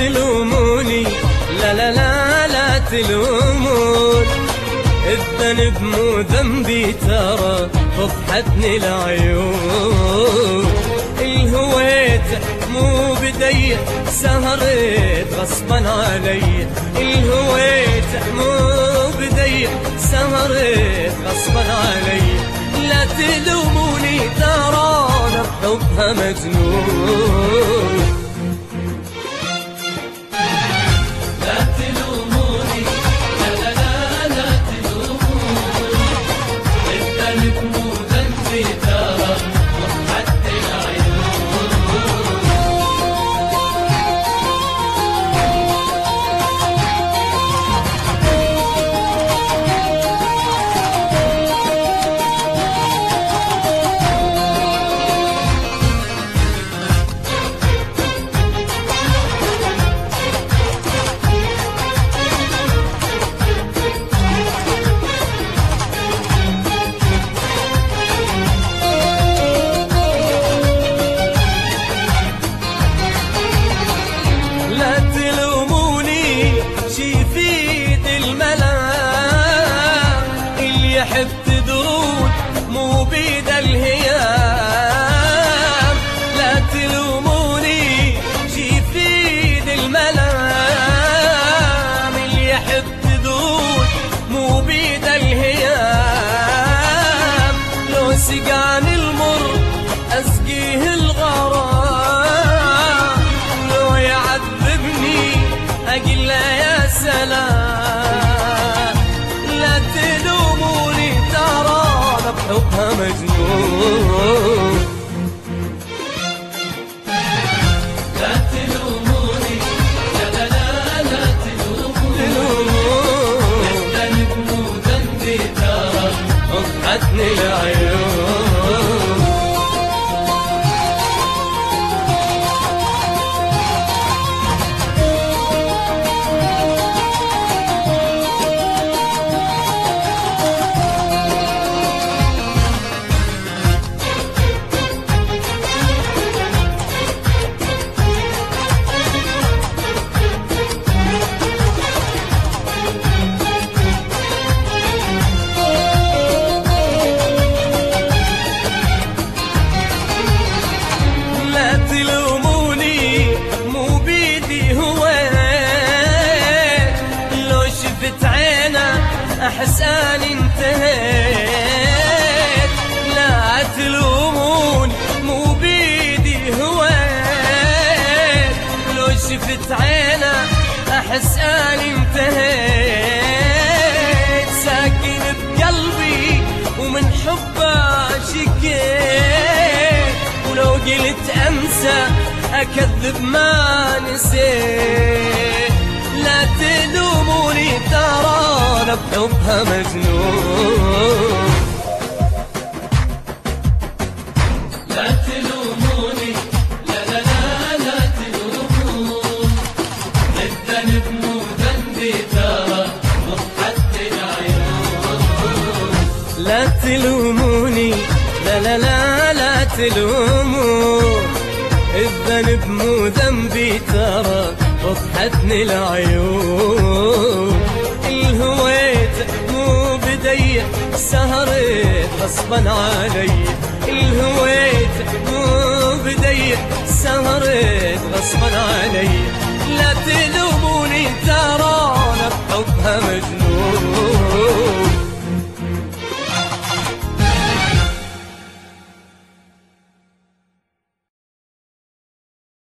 تلوموني، لا لا لا لا تلومون، الذنب مو ذنبي ترى فضحتني العيون. الهويت مو بدي سهرت غصبا علي، الهويت مو بدي سهرت غصبا علي. لا تلوموني ترى انا بحبها مجنون. لا تلوموني، لا لا لا لا تلوموني، الذنب مو ذنبي ترى فضحتني العيون. يحب تدرون مو بيد الهيام، لا تلوموني شي في ايد الملام. اللي يحب تدرون مو بيد الهيام، لو سقاني المر اسقيه الغرام، لو يعذبني اقول له يا سلام. لا تلوموني ترى انا بحبها مجنون. لا تلوموني، لا لا لا لا تلوموني، الذنب مو ذنبي ترى فضحتني العيون. أحس أني انتهيت، لا تلومون مو بيدي هويت، لو شفت عينه أحس أني انتهيت. ساكن بقلبي ومن حبه شكيت، ولو قلت أنسى أكذب ما نسيت. لا تلوموني ترى انا بحبها مجنون. لا تلوموني، لا لا لا لا تلومون، الذنب مو ذنبي ترى فضحتني العيون. لا تلوموني، لا لا لا لا تلومون، الذنب مو ذنبي ترى فضحتني العيون. الهويت مو بدي سهرت غصبا علي، الهويت مو بدي سهرت غصبا علي. لا تلوموني ترى انا بحبها مجنون.